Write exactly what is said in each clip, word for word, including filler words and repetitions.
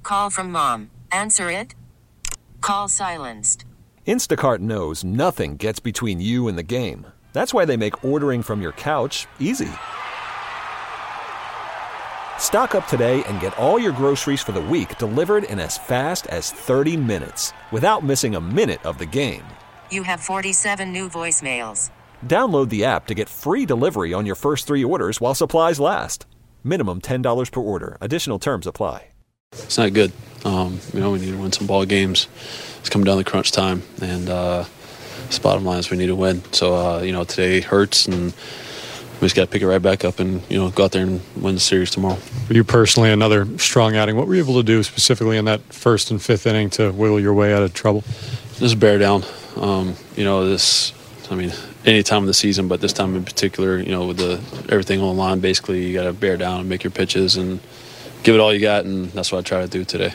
call from mom. Answer it. Call silenced. Instacart knows nothing gets between you and the game. That's why they make ordering from your couch easy. Stock up today and get all your groceries for the week delivered in as fast as thirty minutes without missing a minute of the game. You have forty-seven new voicemails. Download the app to get free delivery on your first three orders while supplies last. Minimum ten dollars per order. Additional terms apply. It's not good. Um, you know, we need to win some ball games. It's coming down the crunch time, and uh, the bottom line is we need to win. So, uh, you know, today hurts, and we just got to pick it right back up and, you know, go out there and win the series tomorrow. For you personally, another strong outing. What were you able to do specifically in that first and fifth inning to wiggle your way out of trouble? Just bear down. Um, you know, this, I mean, any time of the season, but this time in particular, you know, with the everything on the line, basically you got to bear down and make your pitches and give it all you got, and that's what I try to do today.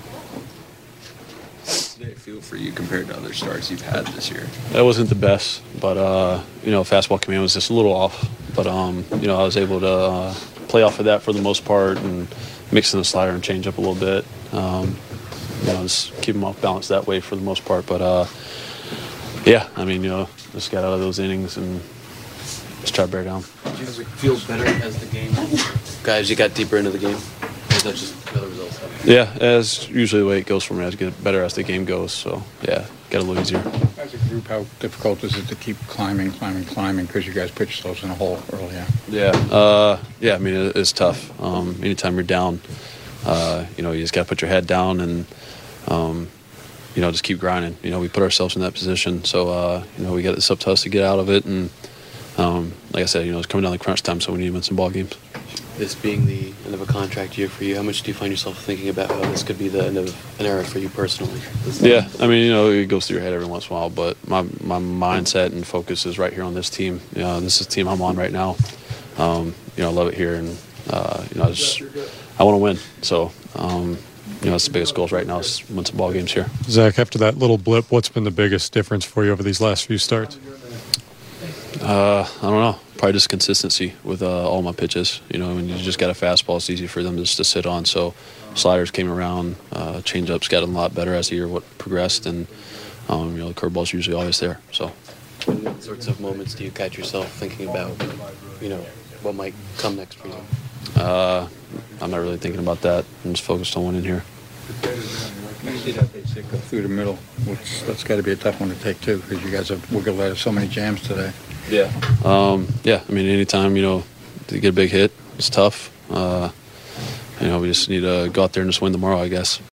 How did it feel for you compared to other starts you've had this year? That wasn't the best, but, uh, you know, fastball command was just a little off. But, um, you know, I was able to uh, play off of that for the most part and mix in the slider and change up a little bit. Um, you know, just keep them off balance that way for the most part. But, uh, yeah, I mean, you know, just got out of those innings and just try to bear down. Did you feel better as the game, guys, you got deeper into the game? Or is that just another result? Yeah, as usually the way it goes for me. I just get better as the game goes. So, yeah, got a little easier. As a group, how difficult is it to keep climbing, climbing, climbing because you guys pitched yourselves in a hole earlier? Yeah, uh, yeah. I mean, it, it's tough. Um, anytime you're down, uh, you know, you just got to put your head down and, um, you know, just keep grinding. You know, we put ourselves in that position, so uh, you know, we got this up to us to get out of it. And um, like I said, you know, it's coming down the crunch time, so we need to win some ball games. This being the end of a contract year for you, how much do you find yourself thinking about how this could be the end of an era for you personally? Yeah, I mean, you know, it goes through your head every once in a while, but my my mindset and focus is right here on this team. You know, this is the team I'm on right now. Um, you know, I love it here, and uh, you know, I just I want to win. So, um, you know, that's the biggest goals right now is win some ball games here. Zach, after that little blip, what's been the biggest difference for you over these last few starts? Uh, I don't know. Probably just consistency with uh, all my pitches. You know, when you just got a fastball, it's easy for them just to sit on. So sliders came around, uh, changeups got a lot better as the year progressed, and um, you know, the curveball's usually always there. So, what sorts of moments do you catch yourself thinking about, you know, what might come next for you? Uh, I'm not really thinking about that. I'm just focused on winning here. I see that they say go through the middle, which that's got to be a tough one to take too, because you guys have wiggled out of so many jams today. Yeah. Um, yeah. I mean, anytime, you know, to get a big hit, it's tough. Uh, you know, we just need to go out there and just win tomorrow, I guess.